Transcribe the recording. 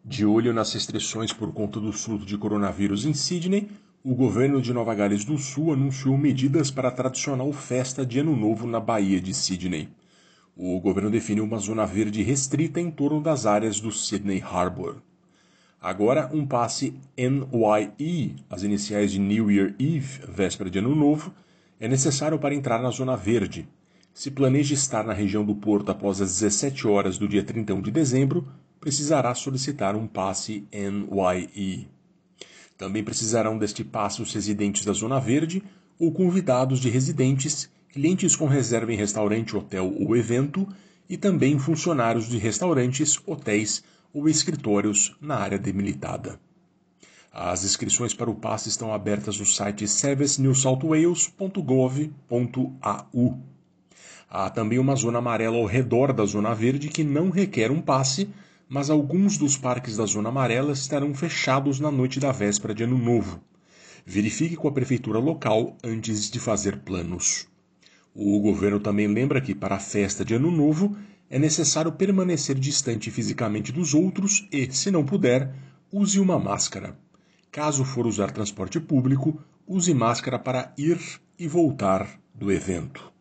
De olho nas restrições por conta do surto de coronavírus em Sydney, o governo de Nova Gales do Sul anunciou medidas para a tradicional festa de Ano Novo na Baía de Sydney. O governo definiu uma zona verde restrita em torno das áreas do Sydney Harbour. Agora, um passe NYE, as iniciais de New Year Eve, véspera de Ano Novo, é necessário para entrar na zona verde. Se planeja estar na região do Porto após as 17 horas do dia 31 de dezembro, precisará solicitar um passe NYE. Também precisarão deste passe os residentes da Zona Verde ou convidados de residentes, clientes com reserva em restaurante, hotel ou evento e também funcionários de restaurantes, hotéis ou escritórios na área delimitada. As inscrições para o passe estão abertas no site servicenewsouthwales.gov.au. Há também uma zona amarela ao redor da Zona Verde que não requer um passe, mas alguns dos parques da Zona Amarela estarão fechados na noite da véspera de Ano Novo. Verifique com a prefeitura local antes de fazer planos. O governo também lembra que, para a festa de Ano Novo, é necessário permanecer distante fisicamente dos outros e, se não puder, use uma máscara. Caso for usar transporte público, use máscara para ir e voltar do evento.